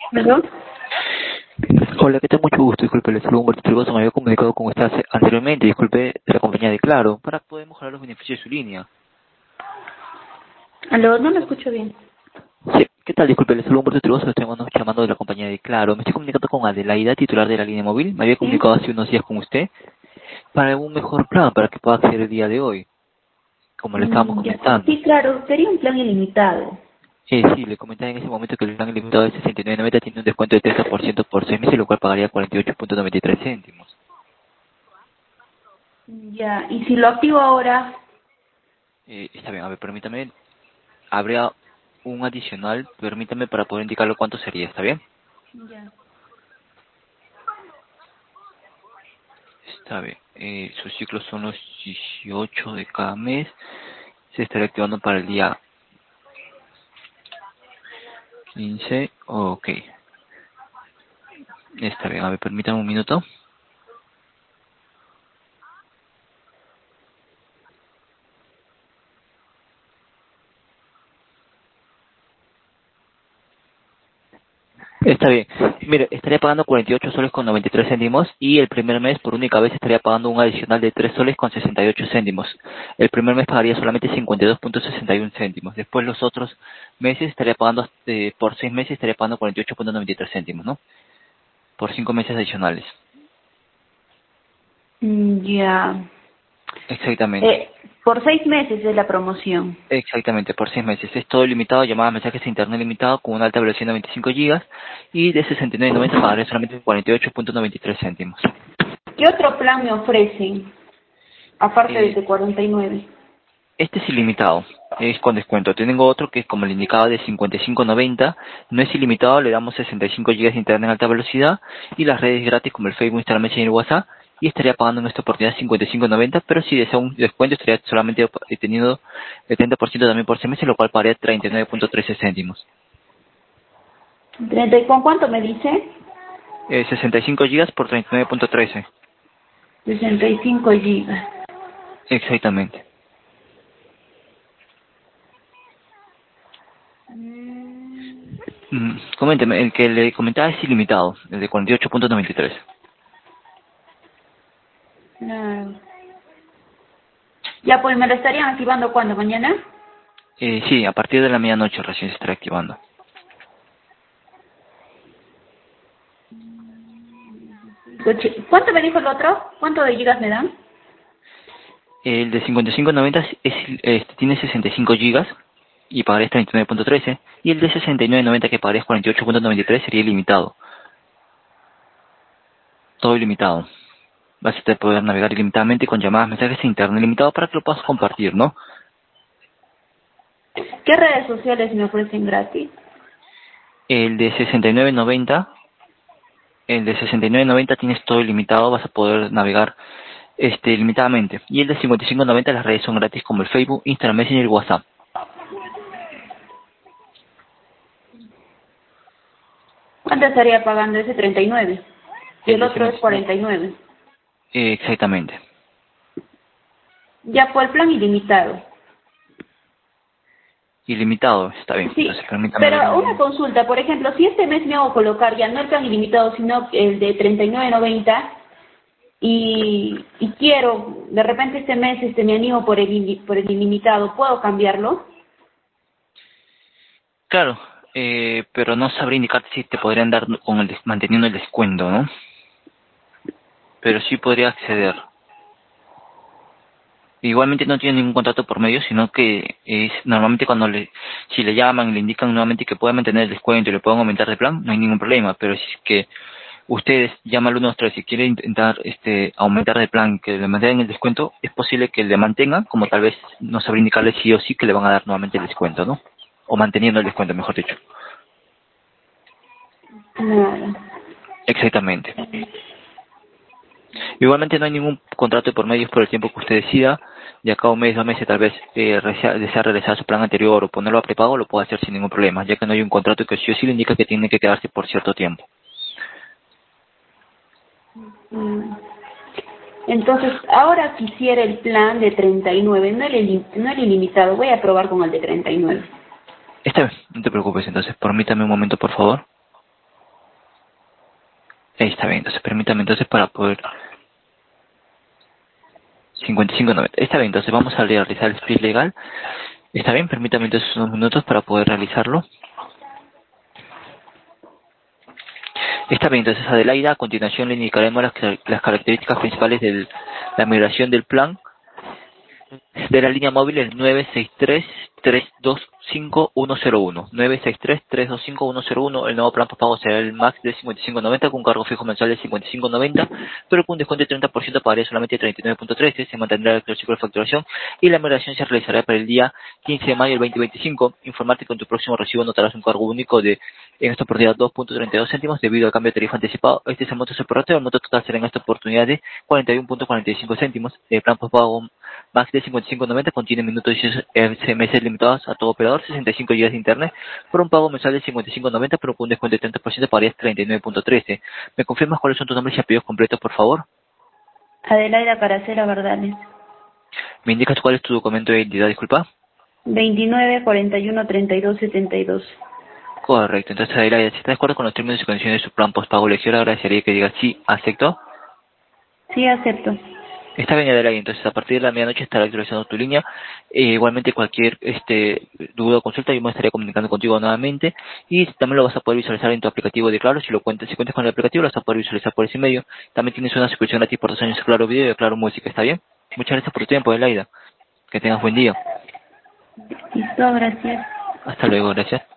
¿Perdón? Hola, ¿qué tal? Mucho gusto. Disculpe, les saludo Humberto Trigoso. Me había comunicado con usted anteriormente. Disculpe, de la compañía de Claro, para poder mejorar los beneficios de su línea. Aló, no lo escucho bien. Sí, ¿qué tal? Disculpe, les saludo Humberto Trigoso. Estoy llamando de la compañía de Claro. Me estoy comunicando con Adelaida, titular de la línea móvil. Me había ¿Sí? comunicado hace unos días con usted para un mejor plan, para que pueda acceder el día de hoy, como le estábamos Ya. comentando. Sí, claro, quería un plan ilimitado. Sí, le comentaba en ese momento que el plan ilimitado de 69.90 tiene un descuento de 30% por 6 meses, lo cual pagaría 48.93 céntimos. Ya, y si lo activo ahora, Está bien, a ver, permítame. Habría un adicional, permítame para poder indicarlo cuánto sería, ¿está bien? ya. Está bien. Sus ciclos son los 18 de cada mes. Se estará activando para el día 15. Ok. Está bien, a ver, permítame un minuto. Está bien. Mire, estaría pagando 48 soles con 93 céntimos y el primer mes por única vez estaría pagando un adicional de 3 soles con 68 céntimos. El primer mes pagaría solamente 52.61 céntimos. Después los otros meses estaría pagando, por 6 meses estaría pagando 48.93 céntimos, ¿no? Por 5 meses adicionales. Ya. Exactamente. Por 6 meses es la promoción. Exactamente, por 6 meses. Es todo limitado, llamadas, mensajes de internet limitado con una alta velocidad de 25 gigas y de 69.90 pagaré solamente 48.93 céntimos. ¿Qué otro plan me ofrecen? Aparte de Eh, ese 49. Este es ilimitado, es con descuento. Tengo otro que es como el indicado de 55.90, no es ilimitado, le damos 65 gigas de internet en alta velocidad y las redes gratis como el Facebook, Instagram, Messenger y WhatsApp, y estaría pagando en esta oportunidad 55.90, pero si desea un descuento estaría solamente teniendo el 30% también por 6 meses, lo cual pagaría 39.13 céntimos. 30, ¿con cuánto me dice? 65 gigas por 39.13. 65 gigas. Exactamente. Coménteme, el que le comentaba es ilimitado, el de 48.93. Claro. Ya, pues me lo estarían activando ¿cuándo? ¿Mañana? Sí, a partir de la medianoche recién se estará activando. ¿Cuánto me dijo el otro? ¿Cuánto de gigas me dan? El de 55.90 tiene 65 gigas y pagarías 39.13. Y el de 69.90 que pagarías 48.93 sería ilimitado. Todo ilimitado. Vas a poder navegar ilimitadamente con llamadas, mensajes e internet ilimitado para que lo puedas compartir, ¿no? ¿Qué redes sociales me ofrecen gratis? El de 69.90, el de 69.90 tienes todo ilimitado, vas a poder navegar limitadamente. Y el de 55.90 las redes son gratis como el Facebook, Instagram, Messenger y WhatsApp. ¿Cuánto estaría pagando ese 39? Y El el de otro es 59, 49. exactamente. Ya por el plan ilimitado. Ilimitado, está bien. Sí, Entonces permítame ver pero una un... consulta, por ejemplo, si este mes me hago colocar ya no el plan ilimitado, sino el de 39.90 y quiero, de repente este mes me animo por por el ilimitado, ¿puedo cambiarlo? Claro, pero no sabría indicar si te podrían dar con manteniendo el descuento, ¿no? Pero sí podría acceder. Igualmente no tiene ningún contrato por medio, sino que es normalmente si le llaman y le indican nuevamente que puede mantener el descuento y le pueden aumentar de plan, no hay ningún problema. Pero si es que ustedes llaman al 123 y quieren intentar aumentar de plan, que le mantengan el descuento, es posible que le mantengan, como tal vez no sabría indicarle sí o sí que le van a dar nuevamente el descuento, ¿no? O manteniendo el descuento, mejor dicho. Nada. Exactamente. Igualmente no hay ningún contrato de por medio por el tiempo que usted decida. De acá a un mes, 2 meses, tal vez desea regresar a su plan anterior o ponerlo a prepago, lo puede hacer sin ningún problema, ya que no hay un contrato que sí o sí le indica que tiene que quedarse por cierto tiempo. Mm. Entonces, ahora quisiera el plan de 39, no el ilimitado, voy a probar con el de 39. Está bien, no te preocupes, entonces permítame un momento, por favor. Ahí está bien, entonces permítame entonces para poder 55.90. Está bien, entonces vamos a realizar el split legal. Está bien, permítame entonces unos minutos para poder realizarlo. Está bien, entonces Adelaida, a continuación le indicaremos las características principales de la migración del plan. De la línea móvil es 963-325-101. 963-325-101. El nuevo plan pago será el max de 55.90 con un cargo fijo mensual de 55.90, pero con un descuento de 30% pagaría solamente 39.13. Se mantendrá el ciclo de facturación y la migración se realizará para el día 15 de mayo del 2025. Informarte que con tu próximo recibo notarás un cargo único de, en esta oportunidad, 2.32 céntimos debido al cambio de tarifa anticipado. Este es el monto separado. El monto total será en esta oportunidad de 41.45 céntimos. El plan pago max de 55.90 contiene minutos y SMS limitados a todo operador, 65 GB de internet, por un pago mensual de 55.90, pero con un descuento de 30% pagarías 39.13. ¿Me confirmas cuáles son tus nombres y apellidos completos, por favor? Adelaida Caracera Verdales. ¿Me indicas cuál es tu documento de identidad, disculpa? 29 41 32 72. Correcto, entonces Adelaida, si estás de acuerdo con los términos y condiciones de su plan postpago lección, agradecería que digas sí, acepto. Sí, acepto. Está bien, Adelaide, entonces a partir de la medianoche estará actualizando tu línea. Igualmente cualquier duda o consulta yo me estaré comunicando contigo nuevamente y también lo vas a poder visualizar en tu aplicativo de Claro. Si cuentas con el aplicativo lo vas a poder visualizar por ese medio. También tienes una suscripción gratis por 2 años de Claro Video y de Claro Música, ¿está bien? Muchas gracias por tu tiempo, Adelaide. Que tengas buen día. Listo, gracias. Hasta luego, gracias.